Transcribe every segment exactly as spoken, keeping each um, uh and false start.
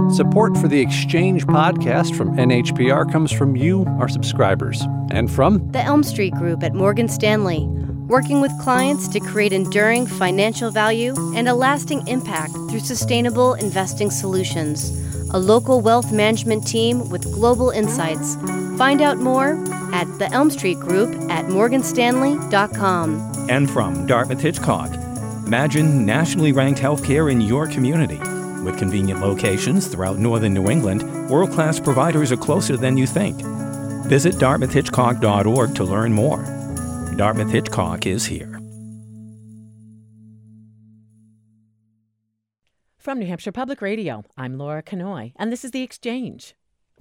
Support for the Exchange podcast from N H P R comes from you, our subscribers, and from the Elm Street Group at Morgan Stanley, working with clients to create enduring financial value and a lasting impact through sustainable investing solutions. A local wealth management team with global insights. Find out more at the Elm Street Group at morgan stanley dot com. And from Dartmouth Hitchcock, imagine nationally ranked healthcare in your community. With convenient locations throughout northern New England, world-class providers are closer than you think. Visit dartmouth hitchcock dot org to learn more. Dartmouth Hitchcock is here. From New Hampshire Public Radio, I'm Laura Kanoy, and this is The Exchange.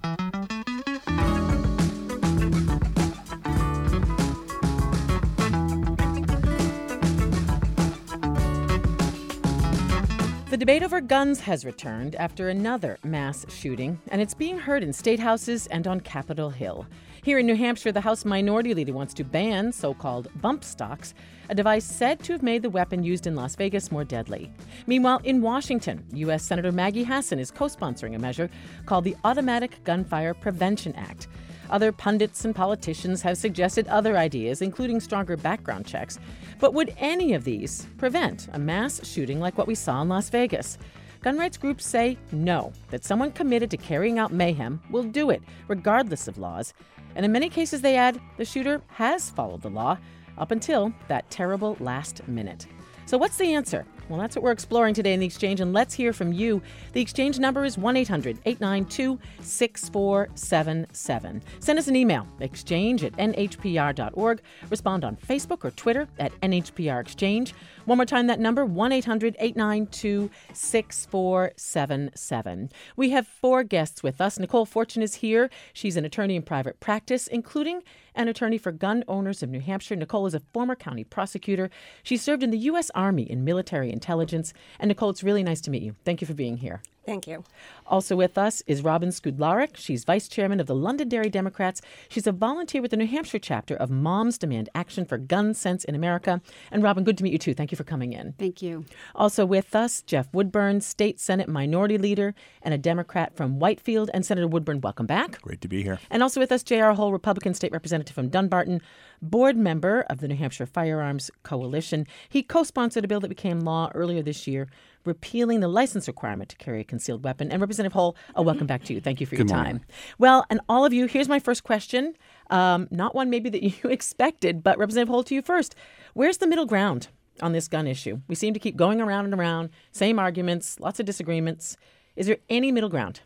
The debate over guns has returned after another mass shooting, and it's being heard in state houses and on Capitol Hill. Here in New Hampshire, the House Minority Leader wants to ban so-called bump stocks, a device said to have made the weapon used in Las Vegas more deadly. Meanwhile, in Washington, U S Senator Maggie Hassan is co-sponsoring a measure called the Automatic Gunfire Prevention Act. Other pundits and politicians have suggested other ideas, including stronger background checks. But would any of these prevent a mass shooting like what we saw in Las Vegas? Gun rights groups say no, that someone committed to carrying out mayhem will do it, regardless of laws. And in many cases, they add, the shooter has followed the law up until that terrible last minute. So what's the answer? Well, that's what we're exploring today in The Exchange, and let's hear from you. The Exchange number is one eight hundred eight nine two six four seven seven. Send us an email, exchange at n h p r dot org. Respond on Facebook or Twitter at N H P R Exchange. One more time, that number, one eight hundred eight nine two six four seven seven. We have four guests with us. Nicole Fortune is here. She's an attorney in private practice, including an attorney for gun owners of New Hampshire. Nicole is a former county prosecutor. She served in the U S Army in military intelligence. And Nicole, it's really nice to meet you. Thank you for being here. Thank you. Also with us is Robin Skudlarek. She's vice chairman of the Londonderry Democrats. She's a volunteer with the New Hampshire chapter of Moms Demand Action for Gun Sense in America. And Robin, good to meet you too. Thank you for coming in. Thank you. Also with us, Jeff Woodburn, State Senate Minority Leader and a Democrat from Whitefield. And Senator Woodburn, welcome back. Great to be here. And also with us, J R Hull, Republican State Representative from Dunbarton, board member of the New Hampshire Firearms Coalition. He co-sponsored a bill that became law earlier this year, repealing the license requirement to carry a concealed weapon. And Representative Hull, oh, welcome back to you. Thank you for your Good time. morning. Well, and all of you, here's my first question. Um, not one maybe that you expected, but Representative Hull, to you first. Where's the middle ground on this gun issue? We seem to keep going around and around, same arguments, lots of disagreements. Is there any middle ground?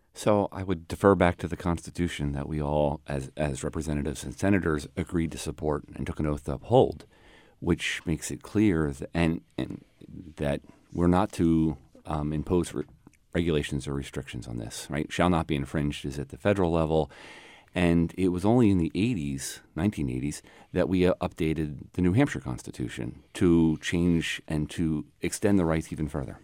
So I would defer back to the Constitution that we all, as as representatives and senators, agreed to support and took an oath to uphold, which makes it clear that, and, and that we're not to um, impose re- regulations or restrictions on this, right? Shall not be infringed is at the federal level. And it was only in the eighties, nineteen eighties, that we uh, updated the New Hampshire Constitution to change and to extend the rights even further.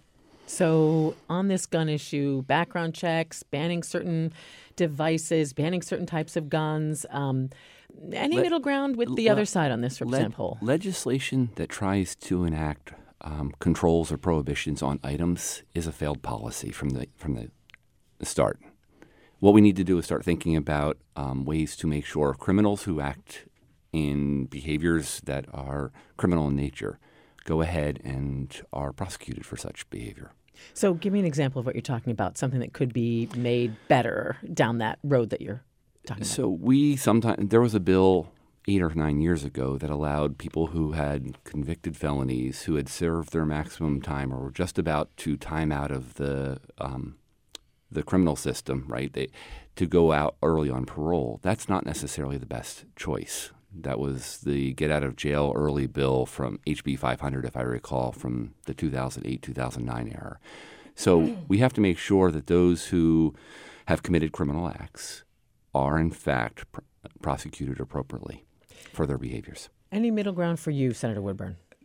So on this gun issue, background checks, banning certain devices, banning certain types of guns, um, any Le- middle ground with the le- other side on this, Representative Hull? Legislation that tries to enact um, controls or prohibitions on items is a failed policy from the from the, the start. What we need to do is start thinking about um, ways to make sure criminals who act in behaviors that are criminal in nature go ahead and are prosecuted for such behavior. So give me an example of what you're talking about, something that could be made better down that road that you're talking about. So we sometimes, there was a bill eight or nine years ago that allowed people who had convicted felonies, who had served their maximum time or were just about to time out of the um, the criminal system, right, they, to go out early on parole. That's not necessarily the best choice. That was the get out of jail early bill from H B five hundred, if I recall, from the two thousand eight two thousand nine era. So we have to make sure that those who have committed criminal acts are, in fact, pr- prosecuted appropriately for their behaviors. Any middle ground for you, Senator Woodburn?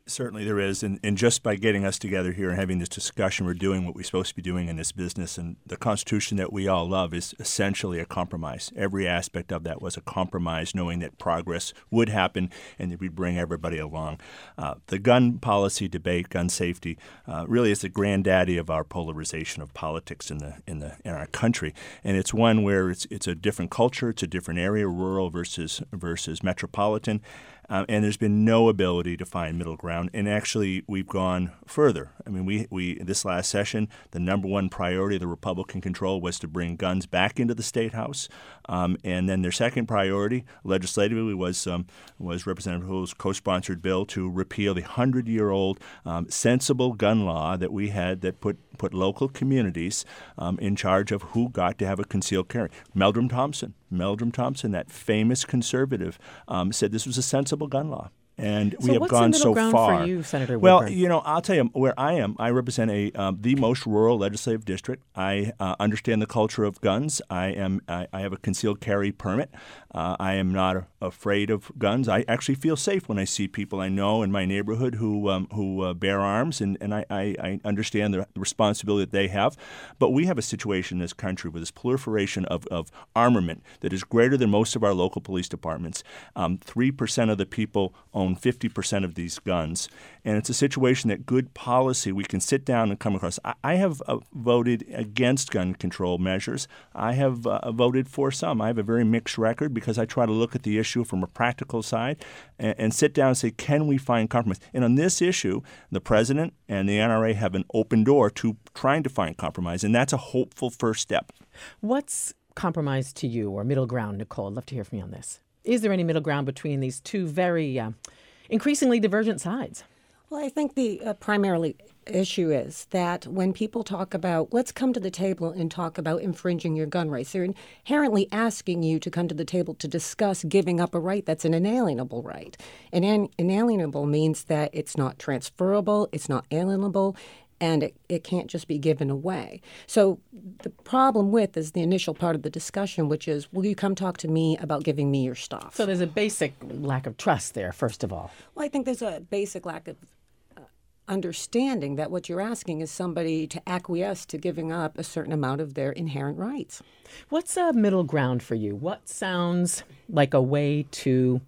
Certainly there is, and, and just by getting us together here and having this discussion, we're doing what we're supposed to be doing in this business. And the Constitution that we all love is essentially a compromise. Every aspect of that was a compromise, knowing that progress would happen and that we'd bring everybody along. Uh, the gun policy debate, gun safety, uh, really is the granddaddy of our polarization of politics in the in the in our country. And it's one where it's it's a different culture, it's a different area, rural versus versus metropolitan. Um, and there's been no ability to find middle ground. And actually, we've gone further. I mean, we, we this last session, the number one priority of the Republican control was to bring guns back into the State House. Um, and then their second priority, legislatively, was um, was Representative Hull's co-sponsored bill to repeal the hundred-year-old um, sensible gun law that we had that put, put local communities um, in charge of who got to have a concealed carry. Meldrum Thompson. Meldrum Thompson, that famous conservative, um, said this was a sensible gun law. And so we have what's gone the middle so ground far. For you, Senator well, Woodburn? you know, I'll tell you where I am. I represent a um, the most rural legislative district. I uh, understand the culture of guns. I am. I, I have a concealed carry permit. Uh, I am not a, afraid of guns. I actually feel safe when I see people I know in my neighborhood who um, who uh, bear arms, and, and I, I, I understand the responsibility that they have. But we have a situation in this country with this proliferation of, of armament that is greater than most of our local police departments. Um, three percent of the people own fifty percent of these guns. And it's a situation that good policy, we can sit down and come across. I, I have uh, voted against gun control measures. I have uh, voted for some. I have a very mixed record because I try to look at the issue from a practical side and, and sit down and say, can we find compromise? And on this issue, the president and the N R A have an open door to trying to find compromise, and that's a hopeful first step. What's compromise to you, or middle ground, Nicole? I'd love to hear from you on this. Is there any middle ground between these two very uh, increasingly divergent sides? Well, I think the uh, primarily issue is that when people talk about, let's come to the table and talk about infringing your gun rights, they're inherently asking you to come to the table to discuss giving up a right that's an inalienable right. And an inalienable means that it's not transferable, it's not alienable, and it, it can't just be given away. So the problem with is the initial part of the discussion, which is, will you come talk to me about giving me your stuff? So there's a basic lack of trust there, first of all. Well, I think there's a basic lack of uh, understanding that what you're asking is somebody to acquiesce to giving up a certain amount of their inherent rights. What's a middle ground for you? What sounds like a way to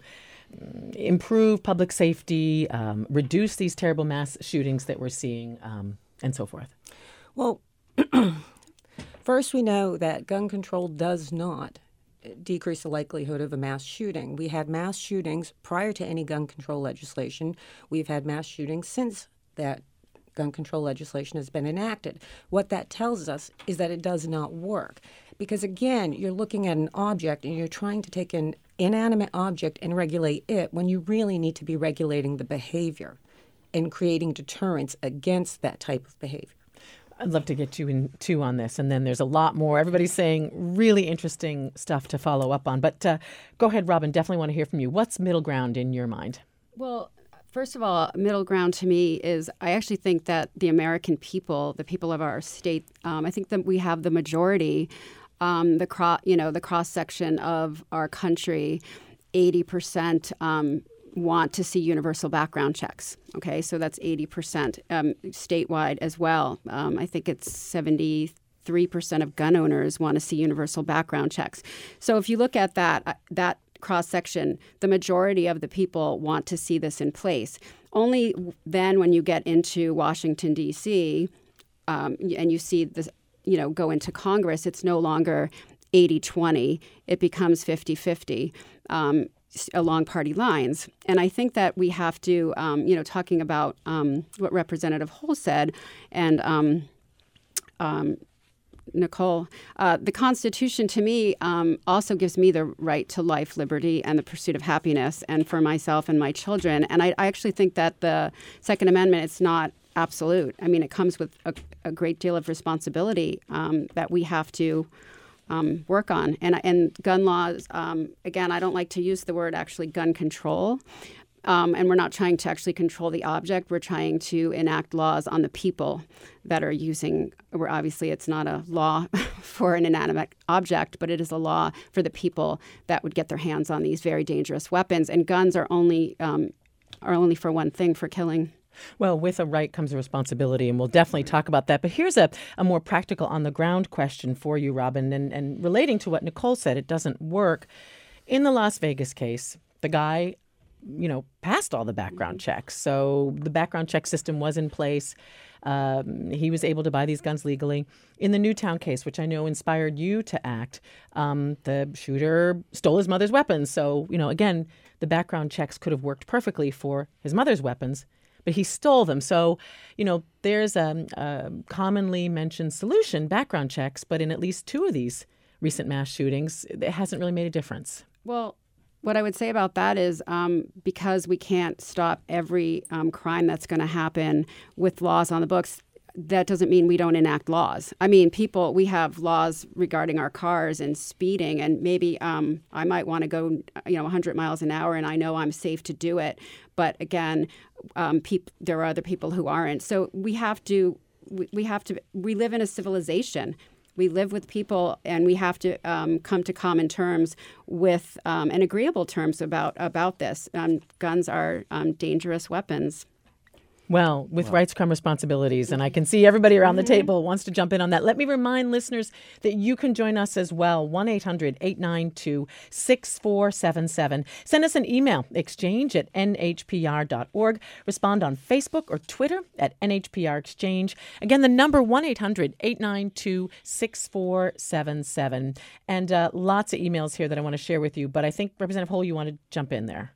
improve public safety, um, reduce these terrible mass shootings that we're seeing, um, and so forth? Well, first we know that gun control does not decrease the likelihood of a mass shooting. We had mass shootings prior to any gun control legislation. We've had mass shootings since that gun control legislation has been enacted. What that tells us is that it does not work. Because again, you're looking at an object and you're trying to take an inanimate object and regulate it when you really need to be regulating the behavior and creating deterrence against that type of behavior. I'd love to get you in too on this, and then there's a lot more. Everybody's saying really interesting stuff to follow up on. But uh, go ahead, Robin, definitely want to hear from you. What's middle ground in your mind? Well, first of all, middle ground to me is I actually think that the American people, the people of our state, um, I think that we have the majority, um, the cro- you know, the cross section of our country, eighty percent um, want to see universal background checks. Okay, so that's eighty percent um, statewide as well. Um, I think it's seventy-three percent of gun owners want to see universal background checks. So if you look at that, that cross-section, the majority of the people want to see this in place. Only then when you get into Washington, D C, um, and you see this, you know, go into Congress, it's no longer eighty twenty. It becomes fifty-fifty um, along party lines. And I think that we have to, um, you know, talking about um, what Representative Hull said and um, um, Nicole, uh, the Constitution to me um, also gives me the right to life, liberty, and the pursuit of happiness, and for myself and my children. And I, I actually think that the Second Amendment, it's not absolute. I mean, it comes with a, a great deal of responsibility um, that we have to um, work on. And, and gun laws, um, again, I don't like to use the word actually gun control. Um, and we're not trying to actually control the object. We're trying to enact laws on the people that are using, where obviously it's not a law for an inanimate object, but it is a law for the people that would get their hands on these very dangerous weapons. And guns are only um, are only for one thing, for killing. Well, with a right comes a responsibility, and we'll definitely talk about that. But here's a, a more practical on-the-ground question for you, Robin, and, and relating to what Nicole said, it doesn't work. In the Las Vegas case, the guy, you know, passed all the background checks. So the background check system was in place. Um, he was able to buy these guns legally. In the Newtown case, which I know inspired you to act, um, the shooter stole his mother's weapons. So, you know, again, the background checks could have worked perfectly for his mother's weapons, but he stole them. So, you know, there's a, a commonly mentioned solution, background checks, but in at least two of these recent mass shootings, it hasn't really made a difference. Well, what I would say about that is um, because we can't stop every um, crime that's going to happen with laws on the books, that doesn't mean we don't enact laws. I mean, people, we have laws regarding our cars and speeding, and maybe um, I might want to go, you know, one hundred miles an hour, and I know I'm safe to do it. But again, um, peop- there are other people who aren't. So we have to, we, we have to, we live in a civilization. We live with people, and we have to um, come to common terms with um, and agreeable terms about about this. Um, guns are um, dangerous weapons. Well, with wow. rights come responsibilities, and I can see everybody around the table wants to jump in on that. Let me remind listeners that you can join us as well, one eight hundred eight nine two six four seven seven. Send us an email, exchange at n h p r dot org. Respond on Facebook or Twitter at N H P R Exchange. Again, the number one eight hundred eight nine two six four seven seven. And uh, lots of emails here that I want to share with you, but I think, Representative Hull, you want to jump in there.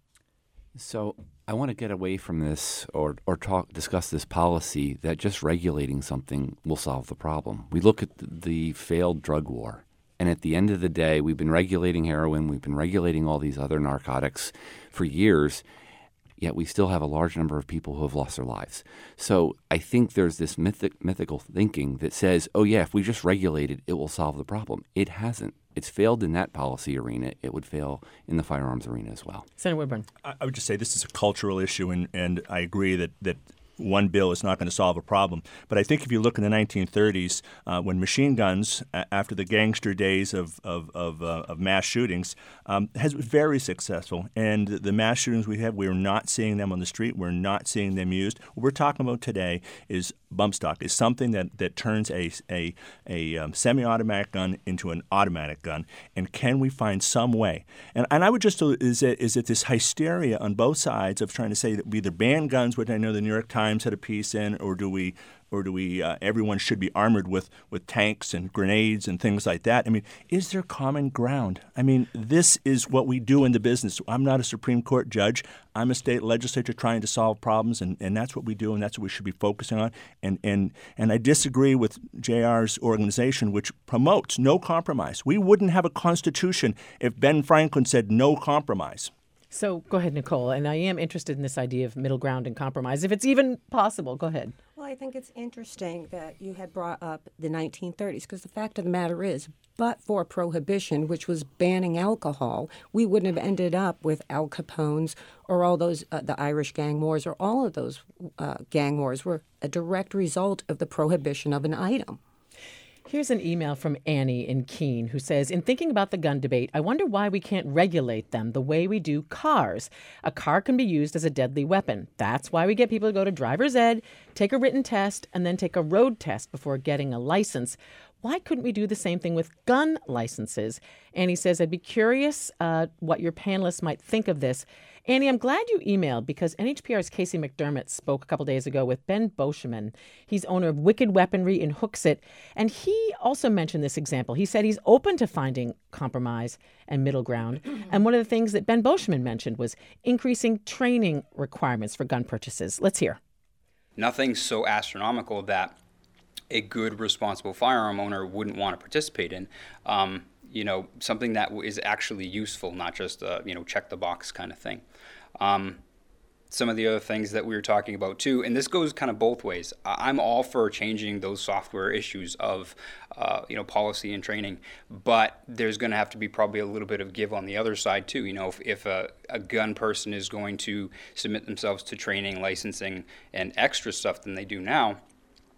So I want to get away from this or, or talk discuss this policy that just regulating something will solve the problem. We look at the, the failed drug war, and at the end of the day, we've been regulating heroin, we've been regulating all these other narcotics for years, yet we still have a large number of people who have lost their lives. So I think there's this mythic, mythical thinking that says, oh yeah, if we just regulate it, it will solve the problem. It hasn't. It's failed in that policy arena. It would fail in the firearms arena as well. Senator Whitburn. I, I would just say this is a cultural issue, and, and I agree that, that one bill is not going to solve a problem. But I think if you look in the nineteen thirties, uh, when machine guns, uh, after the gangster days of of of, uh, of mass shootings, um, has been very successful. And the mass shootings we have, we're not seeing them on the street. We're not seeing them used. What we're talking about today is bump stock, is something that, that turns a a, a um, semi-automatic gun into an automatic gun. And can we find some way? And and I would just is it is it this hysteria on both sides of trying to say that we either ban guns, which I know the New York Times had a piece in, or do we, or do we? Uh, everyone should be armored with, with tanks and grenades and things like that. I mean, is there common ground? I mean, this is what we do in the business. I'm not a Supreme Court judge. I'm a state legislature trying to solve problems, and, and that's what we do, and that's what we should be focusing on. And and and I disagree with J R's organization, which promotes no compromise. We wouldn't have a constitution if Ben Franklin said no compromise. So go ahead, Nicole. And I am interested in this idea of middle ground and compromise, if it's even possible. Go ahead. Well, I think it's interesting that you had brought up the nineteen thirties, because the fact of the matter is, but for prohibition, which was banning alcohol, we wouldn't have ended up with Al Capone's or all those, uh, the Irish gang wars, or all of those uh, gang wars were a direct result of the prohibition of an item. Here's an email from Annie in Keene who says, in thinking about the gun debate, I wonder why we can't regulate them the way we do cars. A car can be used as a deadly weapon. That's why we get people to go to driver's ed, take a written test, and then take a road test before getting a license. Why couldn't we do the same thing with gun licenses? Annie says, I'd be curious uh, what your panelists might think of this. Annie, I'm glad you emailed, because N H P R's Casey McDermott spoke a couple days ago with Ben Boschman. He's owner of Wicked Weaponry in Hooksett, and he also mentioned this example. He said he's open to finding compromise and middle ground. And one of the things that Ben Boschman mentioned was increasing training requirements for gun purchases. Let's hear. Nothing so astronomical that a good, responsible firearm owner wouldn't want to participate in. Um, you know, something that is actually useful, not just a, you know, check the box kind of thing. Um, some of the other things that we were talking about too, and this goes kind of both ways. I'm all for changing those software issues of, uh, you know, policy and training, but there's going to have to be probably a little bit of give on the other side too. You know, if, if a, a gun person is going to submit themselves to training, licensing, and extra stuff than they do now,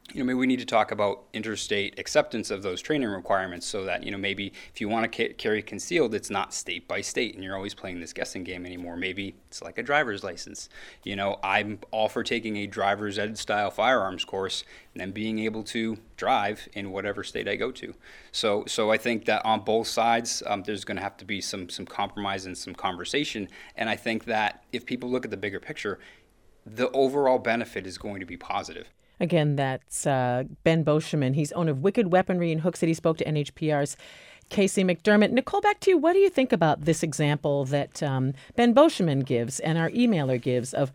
you know, maybe we need to talk about interstate acceptance of those training requirements so that, you know, maybe if you want to ca- carry concealed, it's not state by state and you're always playing this guessing game anymore. Maybe it's like a driver's license. You know, I'm all for taking a driver's ed style firearms course and then being able to drive in whatever state I go to. So so I think that on both sides, um, there's going to have to be some some compromise and some conversation. And I think that if people look at the bigger picture, the overall benefit is going to be positive. Again, that's uh, Ben Boschman. He's owner of Wicked Weaponry in Hook City. Spoke to N H P R's Casey McDermott. Nicole, back to you. What do you think about this example that um, Ben Boschman gives and our emailer gives of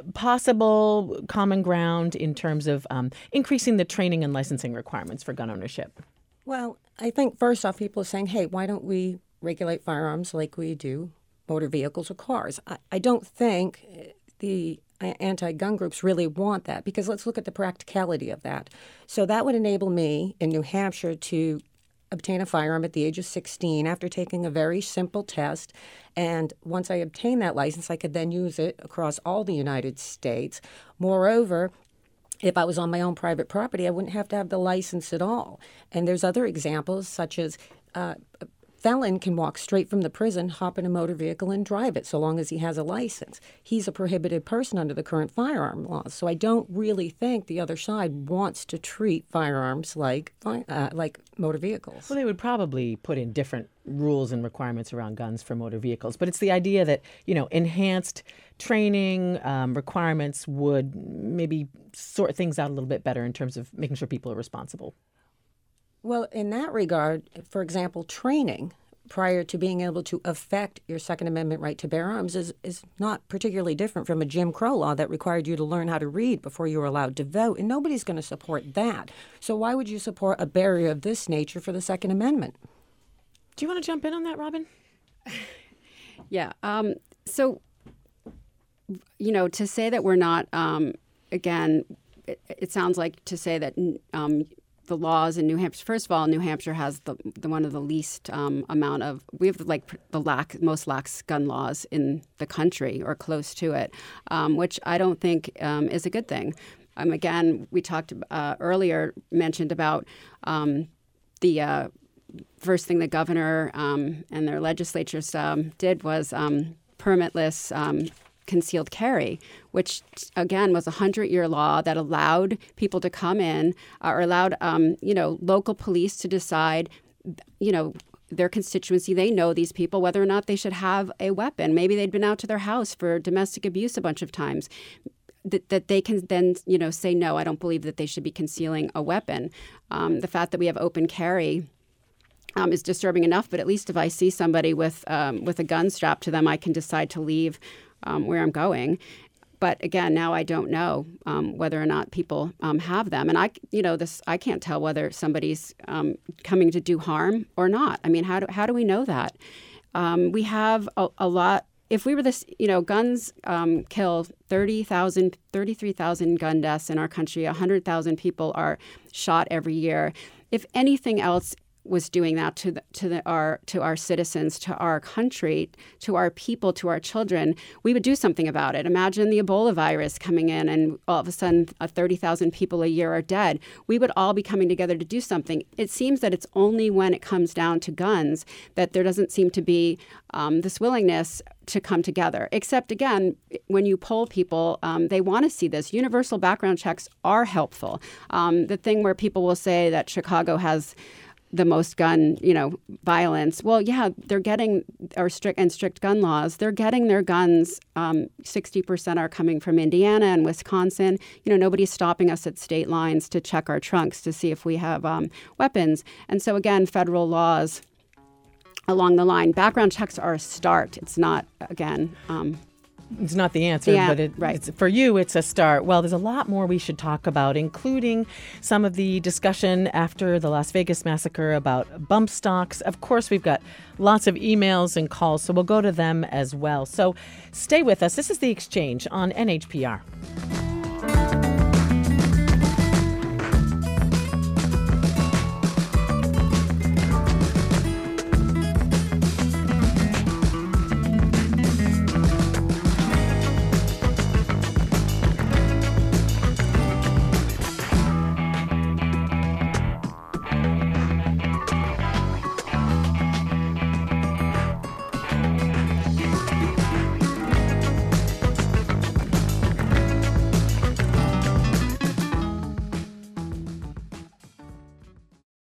possible common ground in terms of um, increasing the training and licensing requirements for gun ownership? Well, I think first off, people are saying, hey, why don't we regulate firearms like we do motor vehicles or cars? I, I don't think the anti-gun groups really want that, because let's look at the practicality of that. So that would enable me in New Hampshire to obtain a firearm at the age of sixteen after taking a very simple test. And once I obtain that license, I could then use it across all the United States. Moreover, if I was on my own private property, I wouldn't have to have the license at all. And there's other examples, such as uh, a felon can walk straight from the prison, hop in a motor vehicle, and drive it, so long as he has a license. He's a prohibited person under the current firearm laws. So I don't really think the other side wants to treat firearms like uh, like motor vehicles. Well, they would probably put in different rules and requirements around guns for motor vehicles. But it's the idea that, you know, enhanced training um, requirements would maybe sort things out a little bit better in terms of making sure people are responsible. Well, in that regard, for example, training prior to being able to affect your Second Amendment right to bear arms is, is not particularly different from a Jim Crow law that required you to learn how to read before you were allowed to vote, and nobody's going to support that. So why would you support a barrier of this nature for the Second Amendment? Do you want to jump in on that, Robin? Yeah. Um, so, you know, to say that we're not, um, again, it, it sounds like to say that um, the laws in New Hampshire. First of all, New Hampshire has the, the one of the least um, amount of. We have like the lack, most lax gun laws in the country, or close to it, um, which I don't think um, is a good thing. Um, again, we talked uh, earlier, mentioned about um, the uh, first thing the governor um, and their legislatures um, did was um, permitless Um, concealed carry, which, again, was a hundred-year law that allowed people to come in uh, or allowed, um, you know, local police to decide, you know, their constituency. They know these people, whether or not they should have a weapon. Maybe they'd been out to their house for domestic abuse a bunch of times. That, that they can then, you know, say, no, I don't believe that they should be concealing a weapon. Um, the fact that we have open carry Um, is disturbing enough, but at least if I see somebody with um, with a gun strapped to them, I can decide to leave um, where I'm going. But again, now I don't know um, whether or not people um, have them, and I, you know, this I can't tell whether somebody's um, coming to do harm or not. I mean, how do how do we know that? Um, we have a, a lot. If we were this, you know, guns um, kill thirty thousand, thirty-three thousand gun deaths in our country. one hundred thousand people are shot every year. If anything else was doing that to the, to the, our to our citizens, to our country, to our people, to our children, we would do something about it. Imagine the Ebola virus coming in and all of a sudden uh, thirty thousand people a year are dead. We would all be coming together to do something. It seems that it's only when it comes down to guns that there doesn't seem to be um, this willingness to come together. Except, again, when you poll people, um, they want to see this. Universal background checks are helpful. Um, the thing where people will say that Chicago has the most gun, you know, violence. Well, yeah, they're getting, or strict and strict gun laws, they're getting their guns. Um, sixty percent are coming from Indiana and Wisconsin. You know, nobody's stopping us at state lines to check our trunks to see if we have um, weapons. And so, again, federal laws along the line. Background checks are a start. It's not, again... Um, It's not the answer, yeah, but it, right. it's, for you, it's a start. Well, there's a lot more we should talk about, including some of the discussion after the Las Vegas massacre about bump stocks. Of course, we've got lots of emails and calls, so we'll go to them as well. So stay with us. This is The Exchange on N H P R.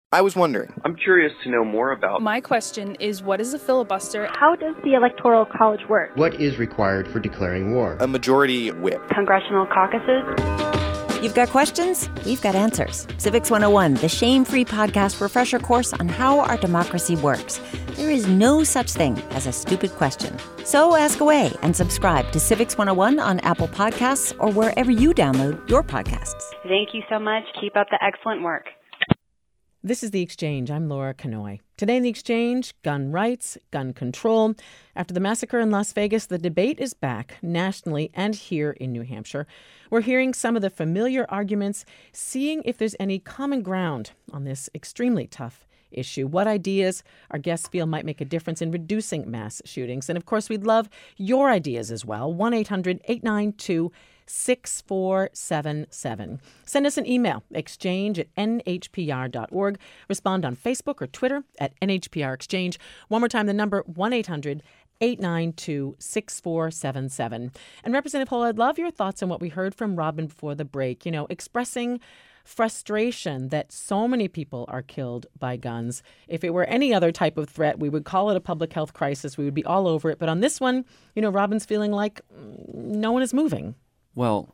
I was wondering. I'm curious to know more about. My question is, what is a filibuster? How does the Electoral College work? What is required for declaring war? A majority whip. Congressional caucuses? You've got questions? We've got answers. Civics one oh one, the shame-free podcast refresher course on how our democracy works. There is no such thing as a stupid question. So ask away and subscribe to Civics one oh one on Apple Podcasts or wherever you download your podcasts. Thank you so much. Keep up the excellent work. This is The Exchange. I'm Laura Kanoy. Today in The Exchange, gun rights, gun control. After the massacre in Las Vegas, the debate is back nationally and here in New Hampshire. We're hearing some of the familiar arguments, seeing if there's any common ground on this extremely tough issue. What ideas our guests feel might make a difference in reducing mass shootings. And of course, we'd love your ideas as well. one eight hundred eight nine two six four seven seven. Send us an email, exchange at n h p r dot org. Respond on Facebook or Twitter at N H P R Exchange. One more time, the number one eight hundred eight nine two six four seven seven. And Representative Hall, I'd love your thoughts on what we heard from Robin before the break, you know, expressing frustration that so many people are killed by guns. If it were any other type of threat, we would call it a public health crisis. We would be all over it. But on this one, you know, Robin's feeling like no one is moving. Well,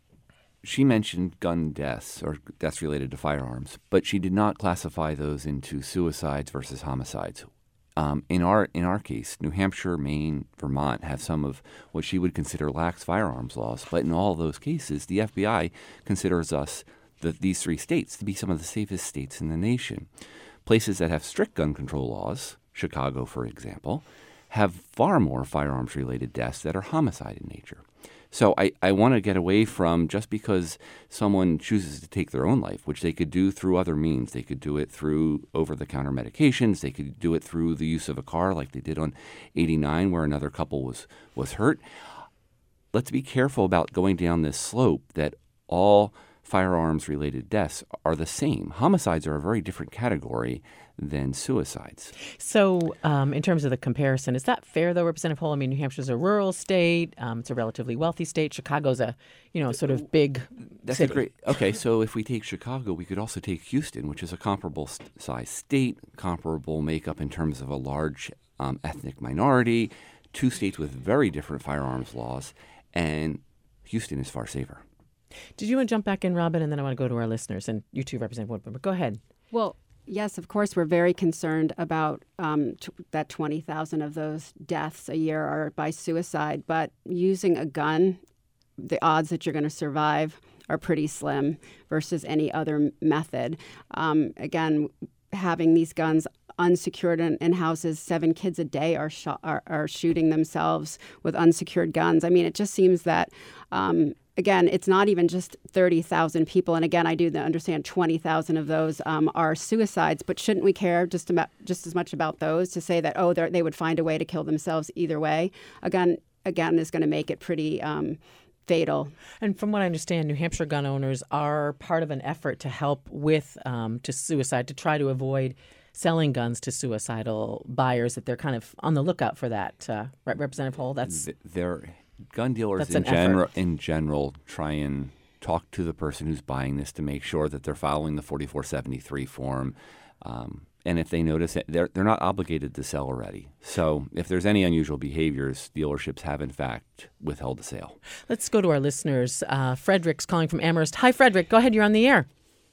she mentioned gun deaths or deaths related to firearms, but she did not classify those into suicides versus homicides. Um, in our in our case, New Hampshire, Maine, Vermont have some of what she would consider lax firearms laws, but in all those cases, the F B I considers us, the, these three states, to be some of the safest states in the nation. Places that have strict gun control laws, Chicago, for example, have far more firearms-related deaths that are homicide in nature. So I, I want to get away from just because someone chooses to take their own life, which they could do through other means. They could do it through over-the-counter medications. They could do it through the use of a car like they did on eighty-nine where another couple was, was hurt. Let's be careful about going down this slope that all firearms-related deaths are the same. Homicides are a very different category than suicides. So um, in terms of the comparison, is that fair, though, Representative Hall? I mean, New Hampshire's a rural state. Um, it's a relatively wealthy state. Chicago's a, you know, sort of big That's city. A great. Okay, so if we take Chicago, we could also take Houston, which is a comparable st- size state, comparable makeup in terms of a large um, ethnic minority, two states with very different firearms laws, and Houston is far safer. Did you want to jump back in, Robin? And then I want to go to our listeners, and you too, Representative Woodburn. But go ahead. Well, yes, of course, we're very concerned about um, t- that twenty thousand of those deaths a year are by suicide. But using a gun, the odds that you're going to survive are pretty slim versus any other method. Um, again, having these guns unsecured in, in houses, seven kids a day are, sh- are are shooting themselves with unsecured guns. I mean, it just seems that um, Again, it's not even just thirty thousand people. And again, I do understand twenty thousand of those um, are suicides. But shouldn't we care just about just as much about those to say that, oh, they would find a way to kill themselves either way? Again, again, is going to make it pretty um, fatal. And from what I understand, New Hampshire gun owners are part of an effort to help with um, to suicide, to try to avoid selling guns to suicidal buyers, that they're kind of on the lookout for that. Uh, Representative Hall, that's... They're... Gun dealers That's in general, effort. in general, try and talk to the person who's buying this to make sure that they're following the forty-four seventy-three form. Um, and if they notice it, they're they're not obligated to sell already. So if there's any unusual behaviors, dealerships have in fact withheld the sale. Let's go to our listeners. Uh, Frederick's calling from Amherst. Hi, Frederick. Go ahead. You're on the air.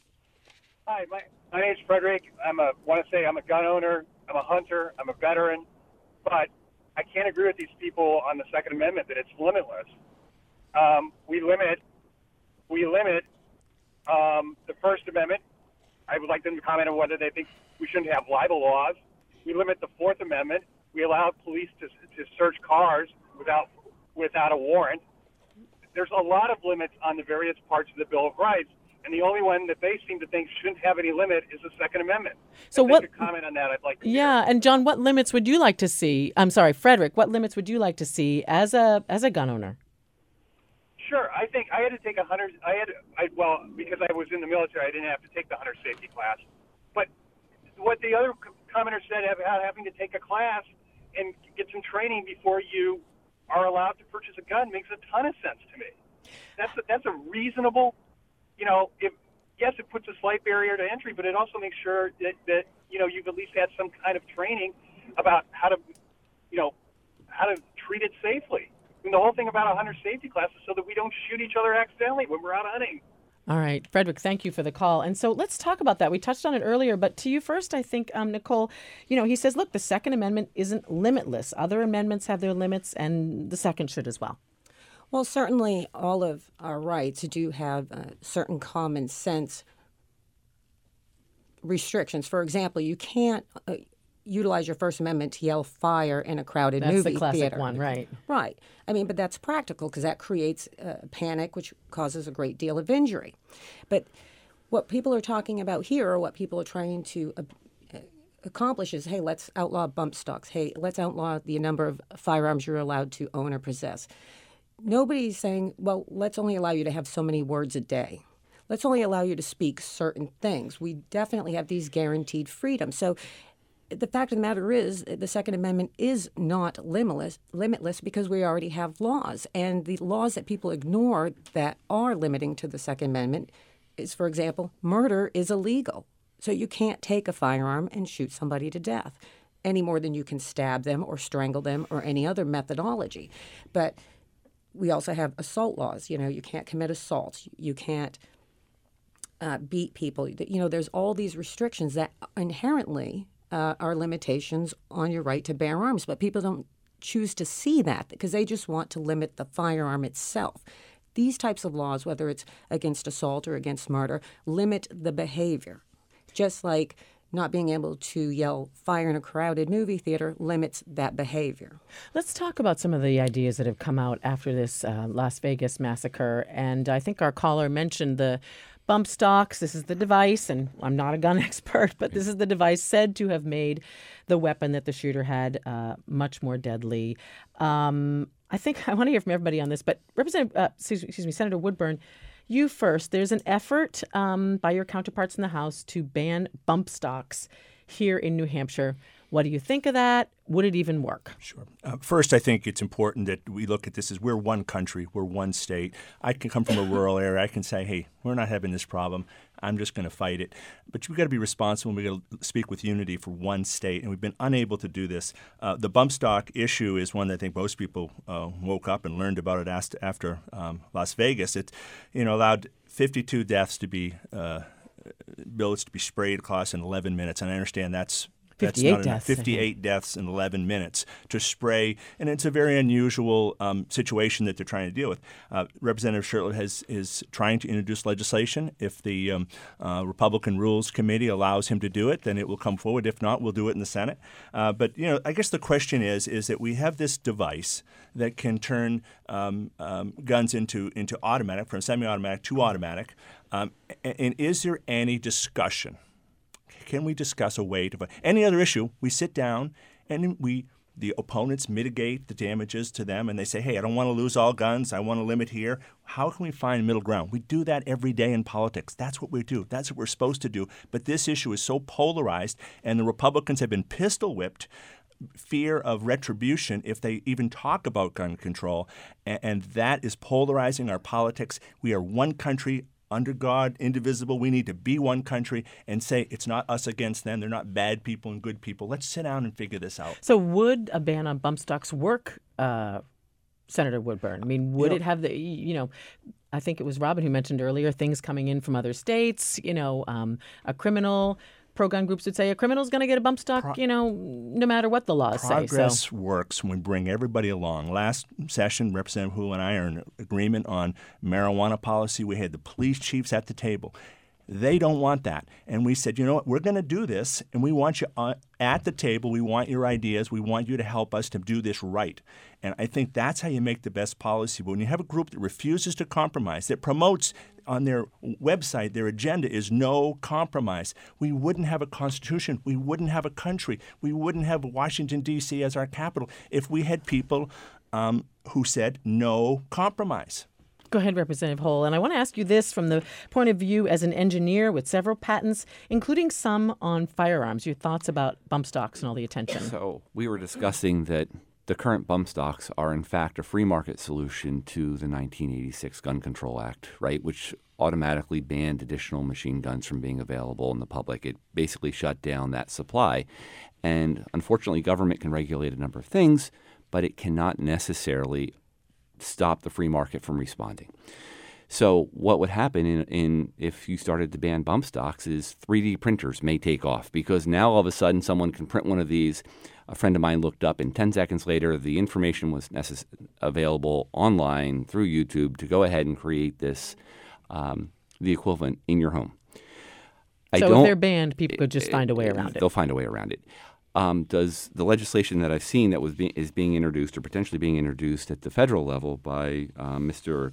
Hi, my my name's Frederick. I'm a want to say I'm a gun owner. I'm a hunter. I'm a veteran, but I can't agree with these people on the Second Amendment that it's limitless. Um, we limit, we limit um, the First Amendment. I would like them to comment on whether they think we shouldn't have libel laws. We limit the Fourth Amendment. We allow police to to search cars without without a warrant. There's a lot of limits on the various parts of the Bill of Rights. And the only one that they seem to think shouldn't have any limit is the Second Amendment. So if what? They could comment on that, I'd like to Yeah, hear. and John, what limits would you like to see? I'm sorry, Frederick. What limits would you like to see as a as a gun owner? Sure, I think I had to take a hunter. I had, I well, because I was in the military, I didn't have to take the hunter safety class. But what the other commenter said about having to take a class and get some training before you are allowed to purchase a gun makes a ton of sense to me. That's a, that's a reasonable. You know, if yes, it puts a slight barrier to entry, but it also makes sure that, that you know, you've at least had some kind of training about how to, you know, how to treat it safely. I mean, the whole thing about a hunter safety class is so that we don't shoot each other accidentally when we're out hunting. All right, Frederick, thank you for the call. And so let's talk about that. We touched on it earlier, but to you first, I think, um, Nicole, you know, he says, look, the Second Amendment isn't limitless. Other amendments have their limits, and the Second should as well. Well, certainly all of our rights do have uh, certain common sense restrictions. For example, you can't uh, utilize your First Amendment to yell fire in a crowded that's movie the classic theater. one, right? Right. I mean, but that's practical because that creates uh, panic, which causes a great deal of injury. But what people are talking about here, or what people are trying to uh, accomplish is, hey, let's outlaw bump stocks. Hey, let's outlaw the number of firearms you're allowed to own or possess. Nobody's saying, well, let's only allow you to have so many words a day. Let's only allow you to speak certain things. We definitely have these guaranteed freedoms. So the fact of the matter is the Second Amendment is not limitless, limitless because we already have laws. And the laws that people ignore that are limiting to the Second Amendment is, for example, murder is illegal. So you can't take a firearm and shoot somebody to death any more than you can stab them or strangle them or any other methodology. But we also have assault laws. You know, you can't commit assaults. You can't uh, beat people. You know, there's all these restrictions that inherently uh, are limitations on your right to bear arms. But people don't choose to see that because they just want to limit the firearm itself. These types of laws, whether it's against assault or against murder, limit the behavior. Just like not being able to yell fire in a crowded movie theater limits that behavior. Let's talk about some of the ideas that have come out after this uh, Las Vegas massacre. And I think our caller mentioned the bump stocks. This is the device, and I'm not a gun expert, but this is the device said to have made the weapon that the shooter had uh, much more deadly. Um, I think I want to hear from everybody on this, but Representative, uh, excuse, excuse me, Senator Woodburn, you first. There's an effort um, by your counterparts in the House to ban bump stocks here in New Hampshire. What do you think of that? Would it even work? Sure. Uh, first, I think it's important that we look at this as we're one country, we're one state. I can come from a rural area. I can say, hey, we're not having this problem. I'm just going to fight it. But we've got to be responsible, and we've got to speak with unity for one state, and we've been unable to do this. Uh, the bump stock issue is one that I think most people uh, woke up and learned about it after um, Las Vegas. It you know, allowed fifty-two deaths to be, uh, bullets to be sprayed across in eleven minutes, and I understand that's That's fifty-eight not enough. deaths. fifty-eight deaths in eleven minutes to spray, and it's a very unusual um, situation that they're trying to deal with. Uh, Representative Shurtleff has is trying to introduce legislation. If the um, uh, Republican Rules Committee allows him to do it, then it will come forward. If not, we'll do it in the Senate. Uh, but you know, I guess the question is is that we have this device that can turn um, um, guns into into automatic, from semi-automatic to automatic. Um, and, and is there any discussion? Can we discuss a way to any other issue? We sit down and we the opponents mitigate the damages to them, and they say, "Hey, I don't want to lose all guns. I want to limit here." How can we find middle ground? We do that every day in politics. That's what we do. That's what we're supposed to do. But this issue is so polarized, and the Republicans have been pistol whipped. Fear of retribution if they even talk about gun control, and, and that is polarizing our politics. We are one country. Under God, indivisible. We need to be one country and say it's not us against them. They're not bad people and good people. Let's sit down and figure this out. So would a ban on bump stocks work, uh, Senator Woodburn? I mean, would you know, it have the, you know, I think it was Robin who mentioned earlier, things coming in from other states, you know, um, a criminal... Pro-gun groups would say a criminal's going to get a bump stock, Pro- you know, no matter what the laws progress say. Progress so. works when we bring everybody along. Last session, Representative Hu and I are in agreement on marijuana policy. We had the police chiefs at the table. They don't want that. And we said, you know what, we're going to do this, and we want you at the table. We want your ideas. We want you to help us to do this right. And I think that's how you make the best policy. But when you have a group that refuses to compromise, that promotes on their website, their agenda is no compromise, we wouldn't have a constitution. We wouldn't have a country. We wouldn't have Washington, D C as our capital if we had people um, who said no compromise. Go ahead, Representative Hull. And I want to ask you this from the point of view as an engineer with several patents, including some on firearms. Your thoughts about bump stocks and all the attention. So we were discussing that the current bump stocks are in fact a free market solution to the nineteen eighty-six Gun Control Act, right, which automatically banned additional machine guns from being available in the public. It basically shut down that supply. And unfortunately, government can regulate a number of things, but it cannot necessarily stop the free market from responding. So what would happen in, in if you started to ban bump stocks is three D printers may take off, because now all of a sudden someone can print one of these. A friend of mine looked up, and ten seconds later the information was necess- available online through YouTube to go ahead and create this, um, the equivalent in your home. I so don't, if they're banned, people could just find a way around it. They'll find a way around it. Um, does the legislation that I've seen that was be, is being introduced or potentially being introduced at the federal level by um, Mister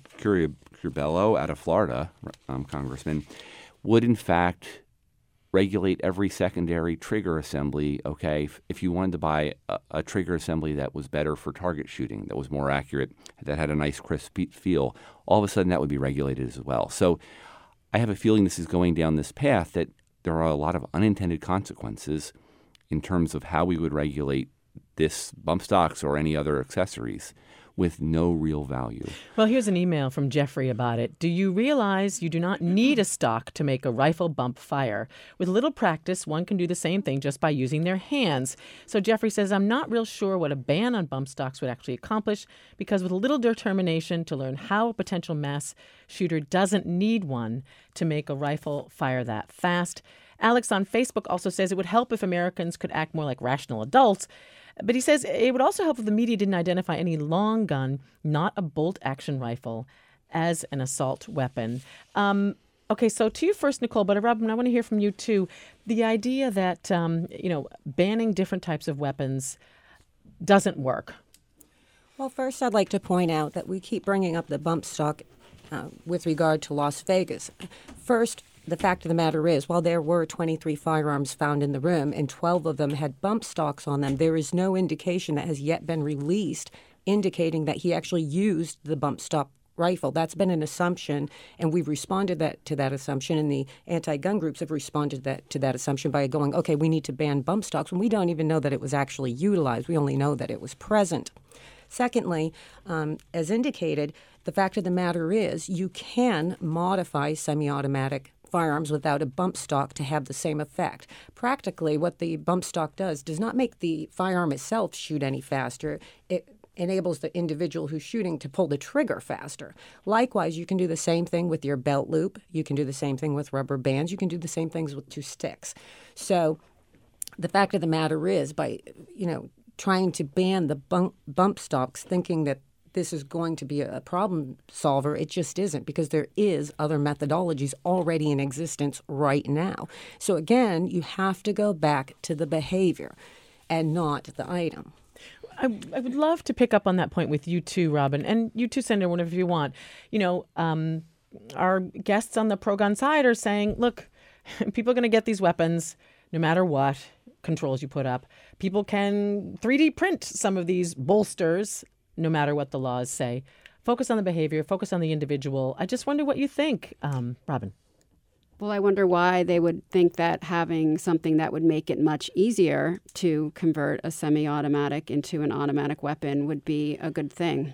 Curbelo out of Florida, um, Congressman, would in fact regulate every secondary trigger assembly, okay, if, if you wanted to buy a, a trigger assembly that was better for target shooting, that was more accurate, that had a nice crisp feel, all of a sudden that would be regulated as well. So I have a feeling this is going down this path that there are a lot of unintended consequences in terms of how we would regulate this bump stocks or any other accessories with no real value. Well, here's an email from Jeffrey about it. Do you realize you do not need a stock to make a rifle bump fire? With little practice, one can do the same thing just by using their hands. So Jeffrey says, I'm not real sure what a ban on bump stocks would actually accomplish, because with a little determination to learn how a potential mass shooter doesn't need one to make a rifle fire that fast. Alex on Facebook also says it would help if Americans could act more like rational adults. But he says it would also help if the media didn't identify any long gun, not a bolt-action rifle, as an assault weapon. Um, okay, so to you first, Nicole, but Robin, I want to hear from you too. The idea that, um, you know, banning different types of weapons doesn't work. Well, first I'd like to point out that we keep bringing up the bump stock uh, with regard to Las Vegas. First, the fact of the matter is, while there were twenty-three firearms found in the room and twelve of them had bump stocks on them, there is no indication that has yet been released indicating that he actually used the bump stock rifle. That's been an assumption, and we've responded that to that assumption, and the anti-gun groups have responded that to that assumption by going, okay, we need to ban bump stocks, when we don't even know that it was actually utilized. We only know that it was present. Secondly, um, as indicated, the fact of the matter is you can modify semi-automatic firearms without a bump stock to have the same effect. Practically, what the bump stock does does not make the firearm itself shoot any faster. It enables the individual who's shooting to pull the trigger faster. Likewise, you can do the same thing with your belt loop. You can do the same thing with rubber bands. You can do the same things with two sticks. So the fact of the matter is, by, you know, trying to ban the bump, bump stocks, thinking that this is going to be a problem solver, it just isn't, because there is other methodologies already in existence right now. So again, you have to go back to the behavior and not the item. I, I would love to pick up on that point with you too, Robin, and you too, Senator, whenever you want. You know, um, our guests on the pro-gun side are saying, look, people are going to get these weapons no matter what controls you put up. People can three D print some of these bolsters no matter what the laws say. Focus on the behavior, focus on the individual. I just wonder what you think, um, Robin. Well, I wonder why they would think that having something that would make it much easier to convert a semi-automatic into an automatic weapon would be a good thing.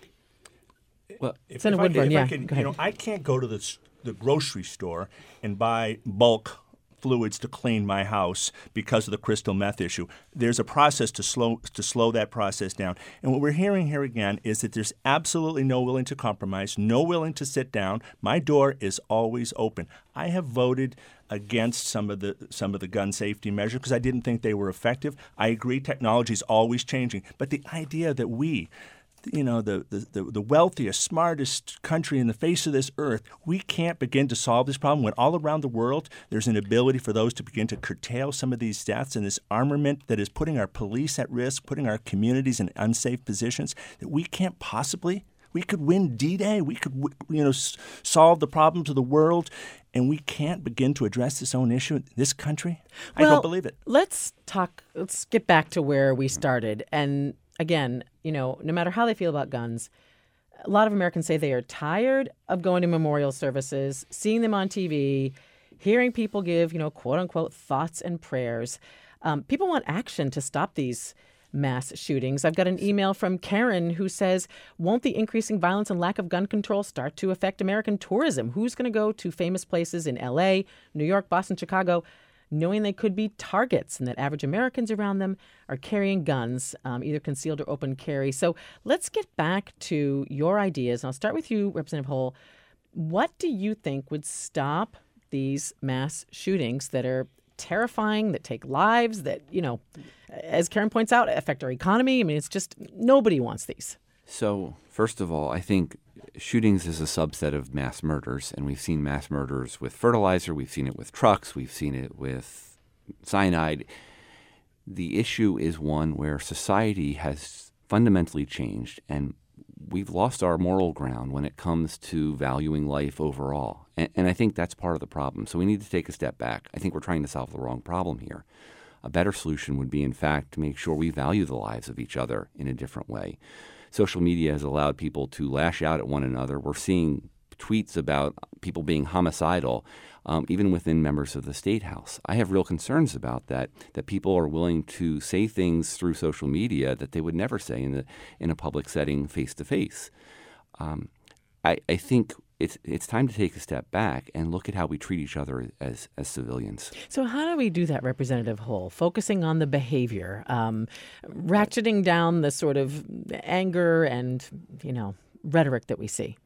Well, if, Senator if I Woodburn, can, yeah, if I can, go you ahead. know, I can't go to the the grocery store and buy bulk fluids to clean my house because of the crystal meth issue. There's a process to slow to slow that process down. And what we're hearing here again is that there's absolutely no willing to compromise, no willing to sit down. My door is always open. I have voted against some of the some of the gun safety measures because I didn't think they were effective. I agree technology is always changing, but the idea that we you know, the, the, the wealthiest, smartest country in the face of this earth, we can't begin to solve this problem when all around the world there's an ability for those to begin to curtail some of these deaths and this armament that is putting our police at risk, putting our communities in unsafe positions, that we can't possibly, we could win D-Day, we could, you know, s- solve the problems of the world, and we can't begin to address this own issue in this country? I Well, don't believe it. Let's talk, let's get back to where we started. And again, you know, no matter how they feel about guns, a lot of Americans say they are tired of going to memorial services, seeing them on T V, hearing people give, you know, quote unquote, thoughts and prayers. Um, people want action to stop these mass shootings. I've got an email from Karen who says, won't the increasing violence and lack of gun control start to affect American tourism? Who's going to go to famous places in L A, New York, Boston, Chicago, knowing they could be targets and that average Americans around them are carrying guns, um, either concealed or open carry? So let's get back to your ideas. I'll start with you, Representative Hull. What do you think would stop these mass shootings that are terrifying, that take lives, that, you know, as Karen points out, affect our economy? I mean, it's just nobody wants these. So, first of all, I think shootings is a subset of mass murders, and we've seen mass murders with fertilizer, we've seen it with trucks, we've seen it with cyanide. The issue is one where society has fundamentally changed, and we've lost our moral ground when it comes to valuing life overall. And, and I think that's part of the problem. So we need to take a step back. I think we're trying to solve the wrong problem here. A better solution would be, in fact, to make sure we value the lives of each other in a different way. Social media has allowed people to lash out at one another. We're seeing tweets about people being homicidal, um, even within members of the State House. I have real concerns about that, that people are willing to say things through social media that they would never say in, the, in a public setting face-to-face. Um, I, I think it's it's time to take a step back and look at how we treat each other as, as civilians. So how do we do that, Representative Hull? Focusing on the behavior, um, ratcheting down the sort of anger and, you know, rhetoric that we see?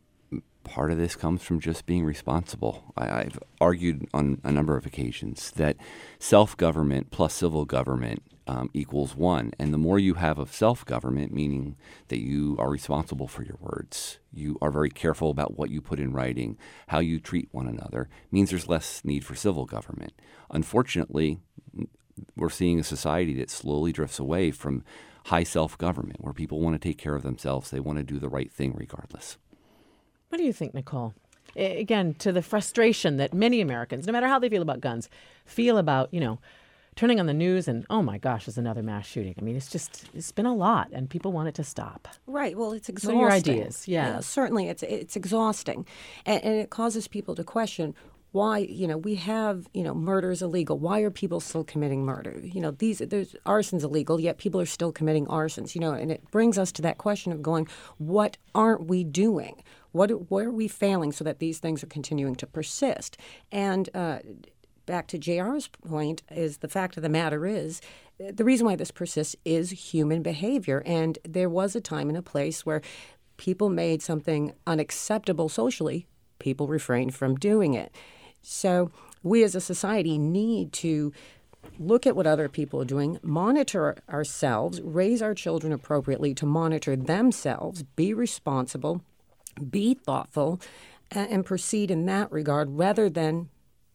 Part of this comes from just being responsible. I, I've argued on a number of occasions that self-government plus civil government um, equals one. And the more you have of self-government, meaning that you are responsible for your words, you are very careful about what you put in writing, how you treat one another, means there's less need for civil government. Unfortunately, we're seeing a society that slowly drifts away from high self-government, where people want to take care of themselves. They want to do the right thing regardless. What do you think, Nicole? Again, to the frustration that many Americans, no matter how they feel about guns, feel about, you know, turning on the news and, oh my gosh, there's another mass shooting. I mean, it's just, it's been a lot and people want it to stop. Right. Well, it's exhausting. What are your ideas? Yeah. yeah certainly, it's it's exhausting. And, and it causes people to question why, you know, we have, you know, murder is illegal. Why are people still committing murder? You know, these, there's arson's illegal, yet people are still committing arsons, you know, and it brings us to that question of going, what aren't we doing? What, where are we failing so that these things are continuing to persist? And uh, back to J R's point is the fact of the matter is the reason why this persists is human behavior. And there was a time and a place where people made something unacceptable socially, people refrained from doing it. So we as a society need to look at what other people are doing, monitor ourselves, raise our children appropriately to monitor themselves, be responsible, be thoughtful, and, and proceed in that regard rather than